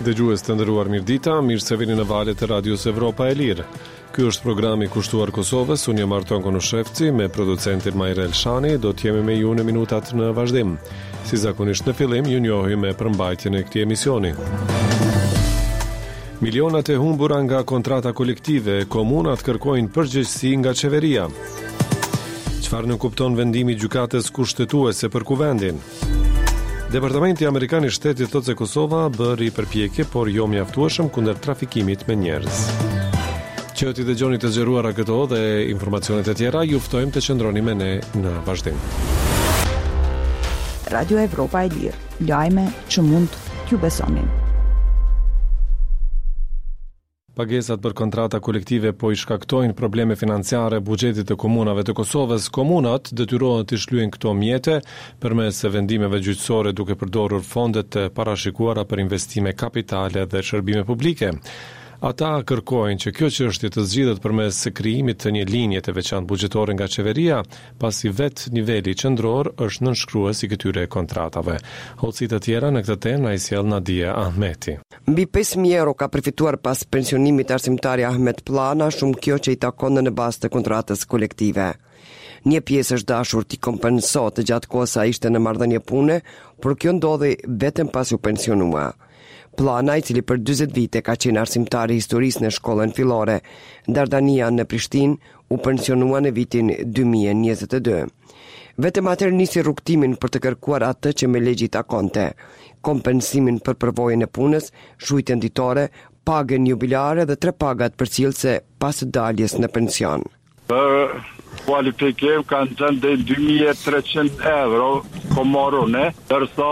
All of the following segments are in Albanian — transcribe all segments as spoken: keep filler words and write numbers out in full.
Dëgjues të nderuar, mirëdita, mirë se vini në valët e Radios Evropa e Lirë. Ky është programi kushtuar Kosovës, unë jam Arton Konushevci, me producentin Majrel Shani, do të jemi me ju në minutat në vazhdim. Si zakonisht në fillim, ju njohim me përmbajtjen e këtij emisioni. Milionat e humbura nga kontrata kolektive, komunat kërkojnë përgjegjësi nga qeveria. Çfarë nuk kupton vendimi i gjykatës kushtetuese për kuvendin? Departamenti Amerikan i Shtetit thotë se Kosova bëri përpjekje, por jo mjaftueshëm kundër trafikimit me njerëz. Që t'i dëgjoni të zgjeruara këto dhe informacionet e tjera, ju ftojmë të qëndroni me ne në vazhdim. Radio Evropa e Lirë, lajme që mund t'ju besonin. Pagesat për kontrata kolektive po i shkaktojnë probleme financiare buxhetit të komunave të Kosovës. Komunat detyrohen të shlyejnë këto mjete përmes vendimeve gjyqësore duke përdorur fondet të parashikuara për investime kapitale dhe shërbime publike. Ata kërkojnë që kjo çështje të zgjidhet përmes krijimit të një linje të veçantë buxhetore nga qeveria, pasi vetë niveli qendror është nënshkrues i këtyre kontratave. Hoci të tjera në këtë temë na i sjell Nadia Ahmeti. Mbi pesë mijë euro ka përfituar pas pensionimit arsimtari Ahmet Plana, shumë kjo që i takon në bazë të kontratës kolektive. Një pjesë është dashur t'i kompensohet gjatë kohës sa ishte në marrëdhënie pune, por kjo ndodhi vetëm pas u pensionua. Plana, i cili për dyzet vite ka qenë arsimtari historisë në shkollën fillore Dardania në Prishtinë, u pensionua në vitin dy mijë e njëzet e dy. Vetëm atëherë nisi rrugtimin për të kërkuar atë që me legji takonte: kompensimin për përvojën e punës, shujtjen ditore, pagën jubilare dhe tre pagat përcjellse pas daljes në pension. Për kualifikim kanë qenë dhe dy mijë e treqind euro komorune, dërsa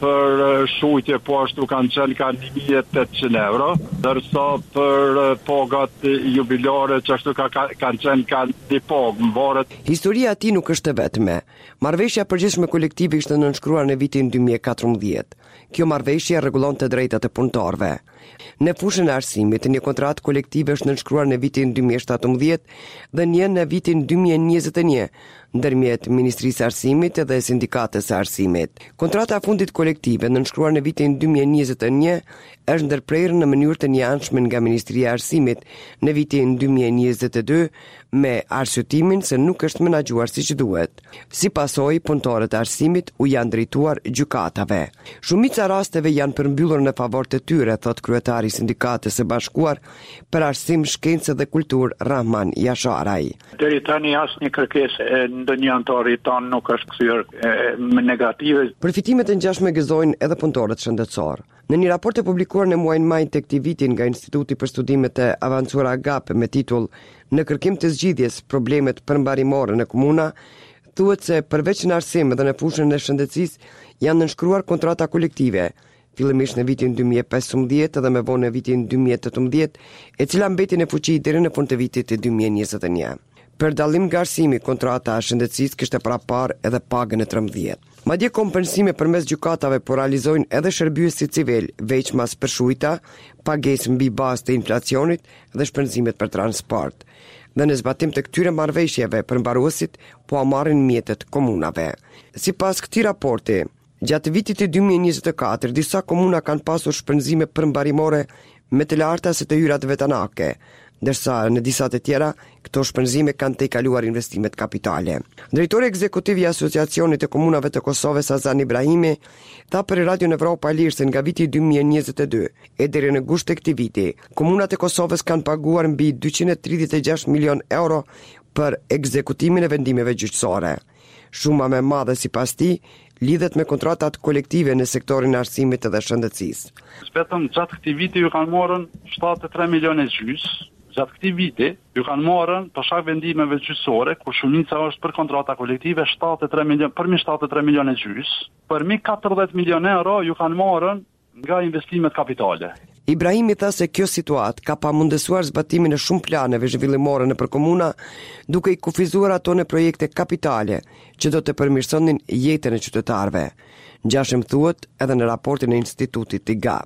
për shujtje po ashtu kanë qenë ka një mijë e tetëqind euro, dërsa për pagat jubilare që ashtu ka, ka, kanë qenë ka një pagë më varet. Historia e tij nuk është e vetme. Marrëveshja e përgjithshme kolektive ishte nënshkruar në vitin dy mijë e katërmbëdhjetë. Kjo marrëveshje rregullon të drejtat e punëtorëve. Në fushën e arsimit, një kontratë kolektive është nënshkruar në vitin dy mijë e shtatëmbëdhjetë dhe një në vitin dy mijë e njëzet e një, ndërmjet Ministrisë së Arsimit dhe Sindikatës së Arsimit. Kontrata e fundit kolektive nënshkruar në vitin dy mijë e njëzet e një është ndërprerë në mënyrë të njëanshme nga Ministria e Arsimit në vitin dy mijë e njëzet e dy, me arsyetimin se nuk është menaxhuar siç duhet. Si pasojë, punëtorët e arsimit u janë drejtuar gjykatave. Shumica rasteve janë përmbyllur në favor të tyre, thot kryetari i Sindikatës së Bashkuar për Arsim, Shkencë dhe Kulturë Rahman Jasharaj. Deri tani asnjë kërkesë e ndonjë antari ton nuk është kthyer me negative. Përfitimet e ngjashme gëzojnë edhe punëtorët shëndetësor. Në një raport e publikuar në muajin maj të këtij viti nga Instituti për Studimet e Avancuara Agap me titull Në kërkim të zgjidhjes problemet përmbarimore në komuna, thuhet se përveç në arsim dhe në fushën e shëndetësisë janë nënshkruar kontrata kolektive, fillimisht në vitin dy mijë e pesëmbëdhjetë dhe më vonë në vitin dy mijë e tetëmbëdhjetë, e cila mbeti në fuqi deri në fund të vitit dy mijë e njëzet e një. Për dallim nga arsimi, kontrata e shëndetësisë kishte parapar edhe pagën e trembëdhjetë. Madje kompensime përmes gjykatave po realizojnë edhe shërbyesi civil, veçmas për shujta, pagesë mbi bazë të inflacionit dhe shpenzimet për transport. Dhe në zbatim të këtyre marrëveshjeve, përmbaruesit po marrin mjetet komunave. Sipas këtij raporti, gjatë vitit të dy mijë e njëzet e katër, disa komuna kanë pasur shpenzime përmbarimore me të larta se të hyrat vetanake, ndërsa në disa të tjera këto shpenzime kanë tejkaluar investimet kapitale. Drejtori ekzekutiv i Asociacionit të Komunave të Kosovës, Azan Ibrahimi, tha për Radio Evropa e Lirë se nga viti dy mijë e njëzet e dy e deri në gusht të këtij viti, komunat e Kosovës kanë paguar mbi dyqind e tridhjetë e gjashtë milion euro për ekzekutimin e vendimeve gjyqësore. Shuma më e madhe sipas tij lidhet me kontratat kolektive në sektorin e arsimit dhe shëndetësisë. Vetëm gjatë këtij viti ju kanë marrën shtatëdhjetë e tre milionë gjys. Gjatë këtij viti ju kanë marrën për shkak vendimeve gjyqësore, ku shumica është për kontrata kolektive, shtatëdhjetë e tre milionë, përmi shtatëdhjetë e tre milionë gjys. Përmi katërdhjetë milionë euro ju kanë marrën nga investimet kapitale. Ibrahimi tha se kjo situatë ka pamundësuar zbatimin e shumë planeve zhvillimore në për komuna, duke i kufizuar ato në projekte kapitale që do të përmirësonin jetën e qytetarëve. Ngjashëm thuhet edhe në raportin e institutit i G A P.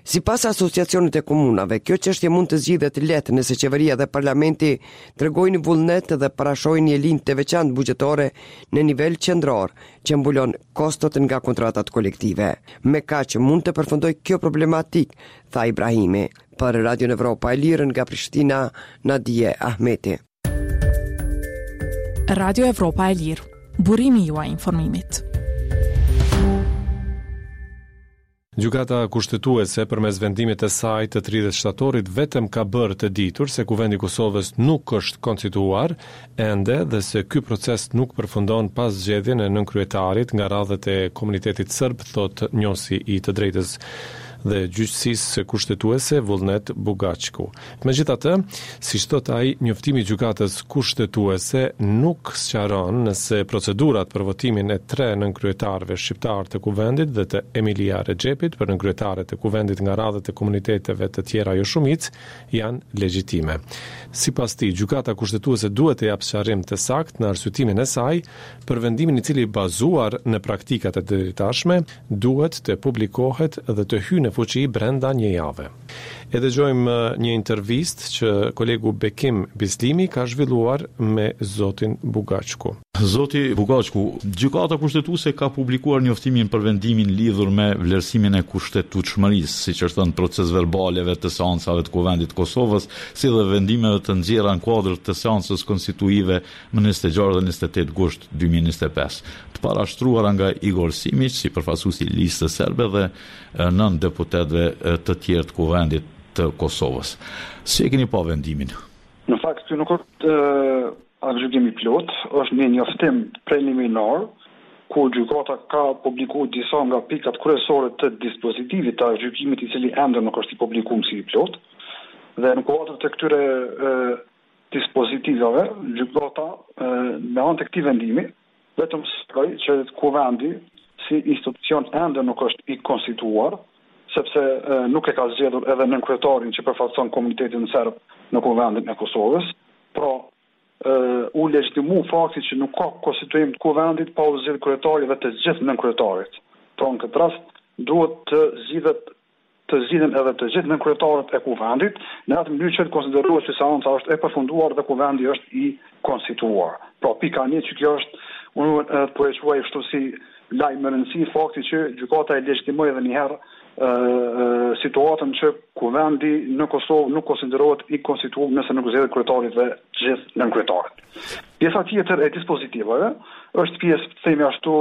Sipas asociacionit e komunave, kjo çështje mund të zgjidhet lehtë nëse qeveria dhe parlamenti tregojnë vullnet dhe parashojnë një linjë të veçantë buxhetore në nivel qendror që mbulon kostot nga kontratat kolektive. Me kaq mund të përfundoj kjo problematik, tha Ibrahimi. Për Radio Evropa e Lirë nga Prishtina, Nadije Ahmeti. Radio Evropa e Lirë, burimi juaj informimit. Gjykata kushtetuese përmes vendimit të saj të tridhjetë shtatorit vetëm ka bërë të ditur se Kuvendi i Kosovës nuk është konstituar ende dhe se ky proces nuk përfundon pas zgjedhjen e nënkryetarit nga radhët e komunitetit serb, thot njohësi i të drejtës dhe gjyqësisë kushtetuese Vullnet Bugaqku. Megjithatë, siç thot ai, njoftimi i gjykatës kushtetuese nuk sqaron nëse procedurat për votimin e tre nënkryetarëve shqiptar të kuvendit dhe të Emilia Rexhepit për nënkryetaret e kuvendit nga radhët e komuniteteve të tjera jo shumicë janë legjitime. Sipas tij, gjykata kushtetuese duhet të japë sqarim të saktë në arsyetimin e saj për vendimin i cili bazuar në praktikat e deritashme duhet të publikohet dhe të hyjë në fuqi brenda një jave. E dëgjojmë një intervistë që kolegu Bekim Bislimi ka zhvilluar me zotin Bugaqku. Zoti Bugaqku, gjykata kushtetuese ka publikuar njoftimin për vendimin lidhur me vlerësimin e kushtetueshmërisë, siç është thënë proces verbaleve të seancave të Kuvendit të Kosovës, si dhe vendimeve të nxjerra në kuadër të seancës konstituive më njëzet e gjashtë dhe njëzet e tetë gusht dy mijë e njëzet e pesë, të parashtruara nga Igor Simić si përfaqësuesi i listës serbe dhe nën deputetëve të tjerë të Kuvendit të Kosovës. Si e keni pa vendimin? Në fakt, kjo nuk është aktgjykimi plot, është një njoftim preliminar ku gjykata ka publikuar disa nga pikat kryesore të dispozitivit të aktgjykimit i cili ende nuk është i publikuar si i plot. Dhe në kuadër të këtyre e, dispozitivave, gjykata e, me anë të këtij vendimi vetëm shpreh që Kuvendi si institucion ende nuk është i konstituar, sepse e, nuk e ka zgjedhur edhe nënkryetarin që përfaqëson komunitetin serb në Kuvendin e Kosovës. Pra, e, u legjitimu fakti që nuk ka konstituim të Kuvendit pa u zgjedhur kryetari dhe të gjithë nënkryetarit. Pra, në këtë rast duhet të zgjidhet të zgjidhen edhe të gjithë nënkryetarit e Kuvendit, në atë mënyrë që të konsiderohet se seanca është e përfunduar dhe Kuvendi është i konstituar. Pra, pika një që kjo është, unë po e quaj kështu si lajm më rëndësi fakti që gjykata e legjitimoi edhe një herë situatën që Kuvendi në Kosovë nuk konsiderohet i konstituuar nëse nuk zgjedhet kryetari dhe gjithë nënkryetarit. Pjesa tjetër e dispozitivave është pjesë, themi ashtu,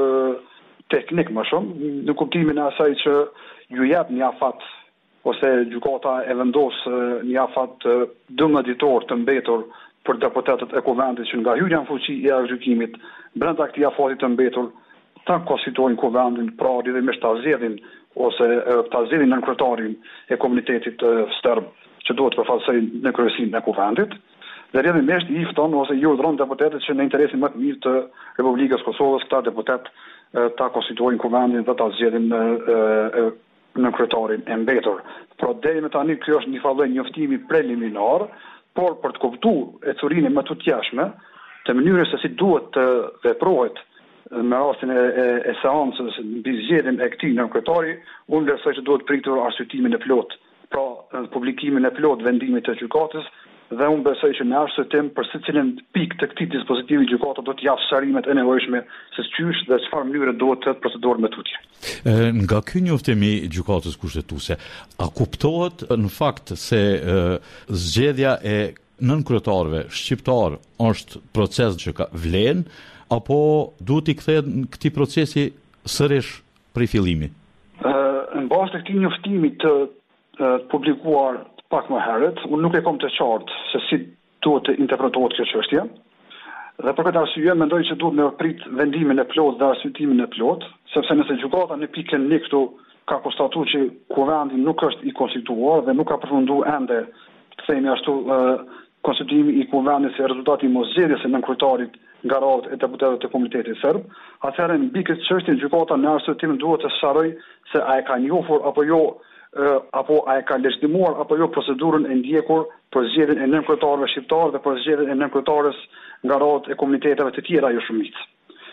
teknik më shumë, në kuptimin e asaj që ju jep një afat ose gjykata e vendos një afat dymbëdhjetë ditor të mbetur për deputetët e Kuvendit që nga hyrja në fuqi e aktgjykimit brenda këtij afati të mbetur ta konstituojnë Kuvendin, pra lidhurimisht ta zgjedhin ose ta zgjedhin nënkryetarin e komunitetit serb që duhet të përfaqësojë në kryesinë e Kuvendit. Dhe rrjedhimisht i fton ose i urdhëron deputetët që në interesin më të mirë të Republikës Kosovës këta deputet ta konstituojnë Kuvendin dhe ta zgjedhin nënkryetarin e mbetur. Pra deri më tani ky është një fallë njoftimi preliminar, por për të kuptuar e curinë më të tjashme të mënyrës se si duhet të veprohet në rastin e, e, e seancës mbi zgjedhjen e këtij nënkryetari, unë besoj që duhet pritur arsyetimin e plot, pra publikimin e plot vendimit të gjykatës, dhe unë besoj që në arsyetim për secilën pikë të këtij dispozitivi gjykata do të japë sqarimet e nevojshme se çysh dhe çfarë mënyre duhet të procedurë me tutje. Nga ky njoftim i gjykatës kushtetuese, a kuptohet në fakt se e, zgjedhja e nënkryetarëve shqiptar është proces që ka vlen, apo duhet i kthehet këtij procesi sërish prej fillimi? Në bazë të këtij njoftimi të, të publikuar pak më herët, unë nuk e kam të qartë se si duhet të interpretohet kjo çështje. Dhe për këtë arsye mendoj që duhet me prit vendimin e plot dhe arsyetimin e plot, sepse nëse gjykata në pikën një këtu ka konstatuar që Kuvendi nuk është i konstituar dhe nuk ka përfunduar ende, të themi ashtu, konstituimi i Kuvendit si rezultati i moszgjedhjes së nënkryetarit nga radhët e deputetëve të komunitetit serb, atëherë mbi këtë çështje gjykata në arsyetim duhet të sqarojë se a e ka njohur apo jo, apo a e ka legjitimuar apo jo procedurën e ndjekur për zgjedhjen e nënkryetarëve shqiptar dhe për zgjedhjen e nënkryetares nga radhët e komuniteteve të tjera jo shumicë.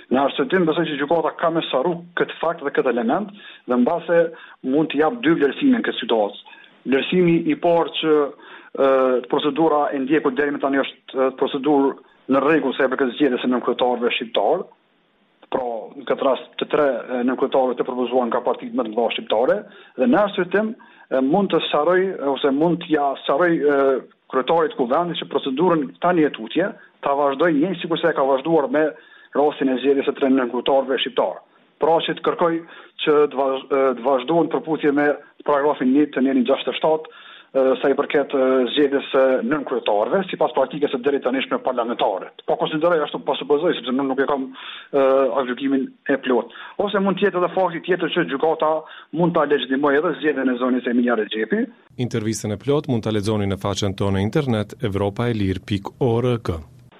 Në arsyetim besoj që gjykata ka mesaru këtë fakt dhe këtë element dhe mbase mund të jap dy vlerësime në këtë situatë. Vlerësimi i parë që e, procedura e ndjekur deri më tani është procedurë në rregull sa i përket zgjedhjes së nënkryetarëve shqiptar. Pra, në këtë rast të tre nënkryetarëve të propozuar nga partitë më të mëdha shqiptare dhe në arsyetim mund të saroj ose mund të ja saroj kryetarit kuvendit që procedurën tani e tutje ta vazhdoj njëjtë sikur se ka vazhduar me rastin e zgjedhjes së tre nënkryetarëve shqiptar. Pra që të kërkoj që të vazhdohen përputhje me paragrafin një të njërin gjashtëdhjetë e shtatë sa i përket zgjedhjes së nënkryetarëve sipas praktikës së deri tanishme parlamentare. Po konsideroj ashtu pa supozoj sepse nuk, nuk e kam gjykimin e plot. Ose mund të jetë edhe fakti tjetër që gjykata mund ta legjtimojë edhe zgjedhjen e zonës Emilia Rexhepi. Intervistën e plot mund ta lexoni në faqen tonë internet evropaelir pikë org.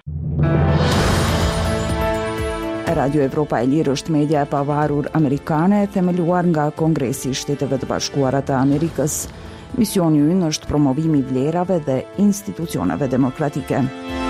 Radio Evropa e Lirë është media e pavarur amerikane themeluar nga Kongresi i Shteteve të Bashkuara të Amerikës. Misioni i ynë është promovimi i vlerave dhe institucioneve demokratike.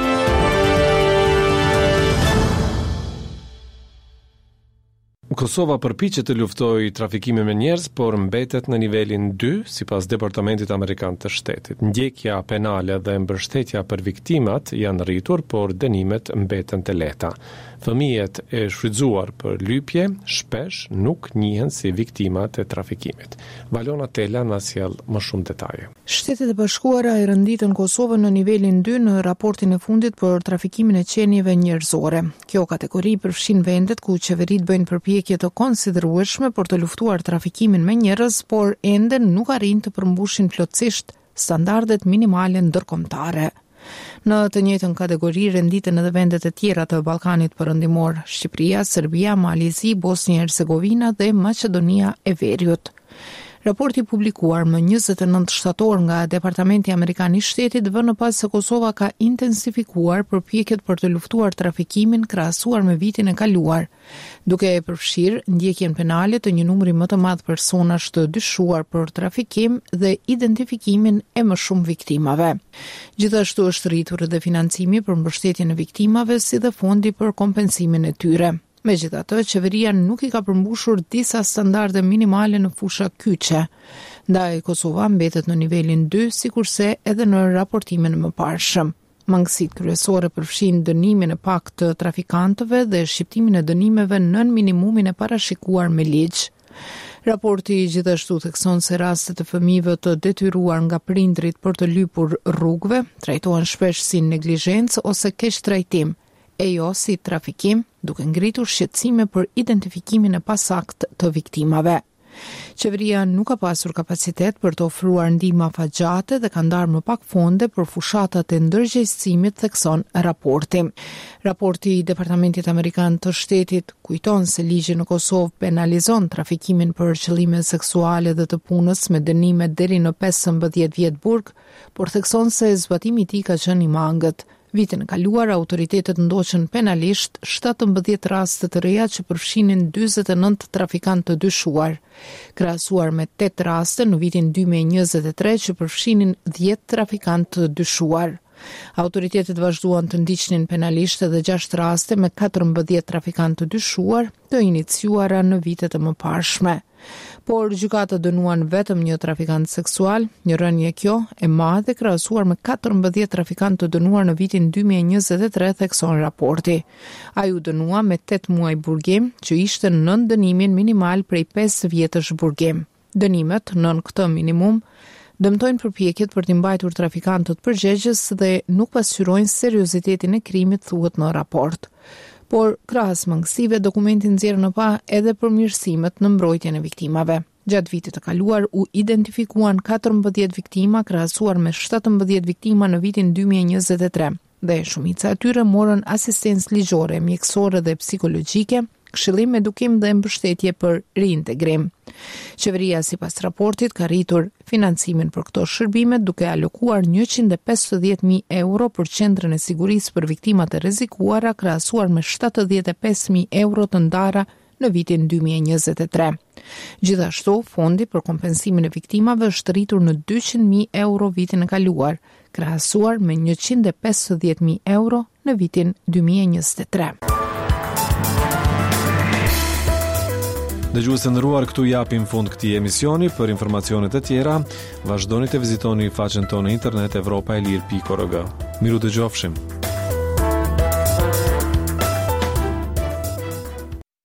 Kosova përpiqet të luftojë trafikimin me njerëz, por mbetet në nivelin dy sipas Departamentit Amerikan të Shtetit. Ndjekja penale dhe mbështetja për viktimat janë rritur, por dënimet mbeten të lehta. Fëmijët e shfrytzuar për lypje shpesh nuk njihen si viktimat e trafikimit. Valona Tela na sjell më shumë detaje. Shtetet e Bashkuara e renditën Kosovën në nivelin dy në raportin e fundit për trafikimin e qenieve njerëzore. Kjo kategori përfshin vendet ku qeveritë bëjnë përpjekje të konsiderueshme për të luftuar trafikimin me njerëz, por ende nuk arrin të përmbushin plotësisht standardet minimale ndërkombëtare. Në të njëjtën kategori renditen edhe vendet e tjera të Ballkanit Perëndimor, Shqipëria, Serbia, Malizi, Bosnia Hercegovina dhe Maqedonia e Veriut. Raporti publikuar më njëzet e nëntë shtator nga Departamenti Amerikan i Shtetit vën në pas se Kosova ka intensifikuar përpjekjet për të luftuar trafikimin krahasuar me vitin e kaluar, duke e përfshirë ndjekjen penale të një numri më të madh personash të dyshuar për trafikim dhe identifikimin e më shumë viktimave. Gjithashtu është rritur edhe financimi për mbështetjen e viktimave si dhe fondi për kompensimin e tyre. Megjithatë, qeveria nuk i ka përmbushur disa standarde minimale në fusha kyçe. Ndaj Kosova mbetet në nivelin dy, sikurse edhe në raportimin më parshëm. Mangësitë kryesore përfshin dënimin e pak të trafikantëve dhe shqiptimin e dënimeve nën minimumin e parashikuar me ligj. Raporti gjithashtu thekson se rastet e fëmijëve të detyruar nga prindrit për të lypur rrugëve trajtohen shpesh si neglizhencë ose keq trajtim, e jo si trafikim, duke ngritur shqetësime për identifikimin e pasakt të viktimave. Qeveria nuk ka pasur kapacitet për të ofruar ndihmë afatgjate dhe ka ndarë më pak fonde për fushatat e ndërgjegjësimit, thekson raporti. Raporti i Departamentit Amerikan të Shtetit kujton se ligji në Kosovë penalizon trafikimin për qëllime seksuale dhe të punës me dënime deri në pesëmbëdhjetë vjet burg, por thekson se zbatimi i tij ka qenë i mangët. Vitin e kaluar, autoritetet ndoqën penalisht shtatëmbëdhjetë raste të reja që përfshinin dyzet e nëntë trafikantë të dyshuar, krahasuar me tetë raste në vitin dy mijë e njëzet e tre që përfshinin dhjetë trafikantë të dyshuar. Autoritetet vazhduan të ndiqnin penalisht edhe gjashtë raste me katërmbëdhjetë trafikantë të dyshuar, të iniciuara në vitet e mëparshme. Por gjykata dënuan vetëm një trafikant seksual, një rënje kjo e madhe krahasuar me katërmbëdhjetë trafikantë të dënuar në vitin dy mijë e njëzet e tre, thekson raporti. Ai u dënua me tetë muaj burgim, që ishte nën dënimin minimal prej pesë vjetësh burgim. Dënimet nën këtë minimum dëmtojnë përpjekjet për të mbajtur trafikantët përgjegjës dhe nuk pasqyrojnë seriozitetin e krimit, thuhet në raport. Por krahas mangësive, dokumenti nxjerr në pa edhe përmirësimet në mbrojtjen e viktimave. Gjatë vitit të kaluar u identifikuan katërmbëdhjetë viktima krahasuar me shtatëmbëdhjetë viktima në vitin dy mijë e njëzet e tre, dhe shumica e tyre morën asistencë ligjore, mjekësore dhe psikologjike, këshillim, edukim dhe mbështetje për reintegrim. Qeveria sipas raportit ka rritur financimin për këto shërbime duke alokuar njëqind e pesëdhjetë mijë euro për qendrën e sigurisë për viktimat e rrezikuara krahasuar me shtatëdhjetë e pesë mijë euro të ndara në vitin dy mijë e njëzet e tre. Gjithashtu, fondi për kompensimin e viktimave është rritur në dyqind mijë euro vitin e kaluar, krahasuar me njëqind e pesëdhjetë mijë euro në vitin dy mijë e njëzet e tre. Dëgjues të nderuar, këtu japim fund këtij emisioni. Për informacione të tjera, vazhdoni të vizitoni faqen tonë internet evropaelir pikë org. Miru dëgjofshim.